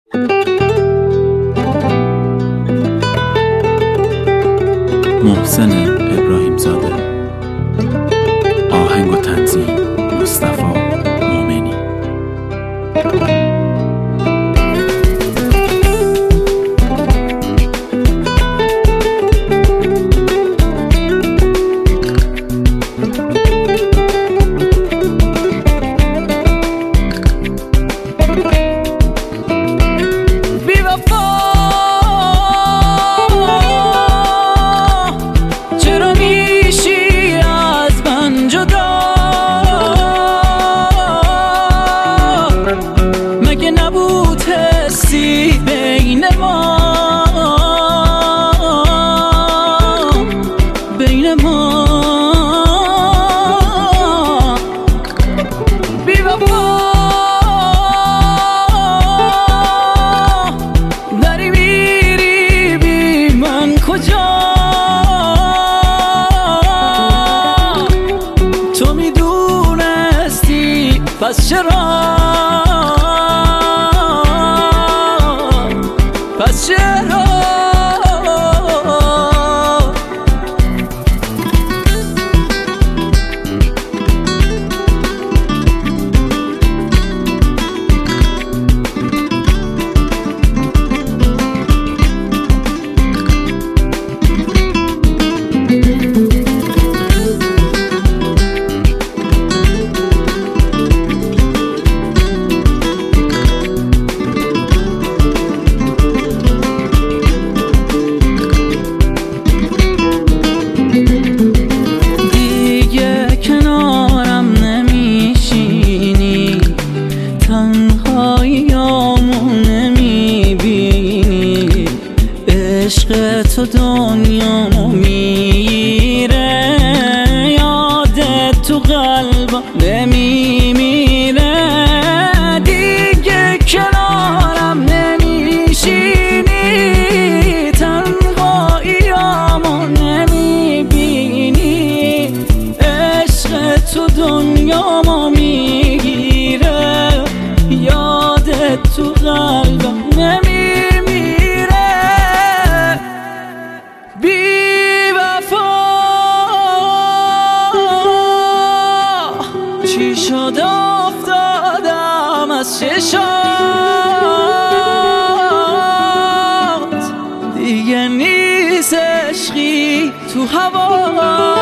محسن ابراهیم زاده. آهنگ و تنظیم مصطفی مومنی. بین ما بی وفا داری میری بی من کجا؟ تو میدونستی پس چرا؟ پس چرا؟ عشق تو دنیامو میره، یادت تو قلبم نمیمیره. دیگه کنارم نمیشینی، تنهاییامو نمیبینی. عشق تو دنیامو میگیره، یادت تو قلبم نمیمیره. چی شد افتادم از چشات، دیگه نیست عشقی تو هوا.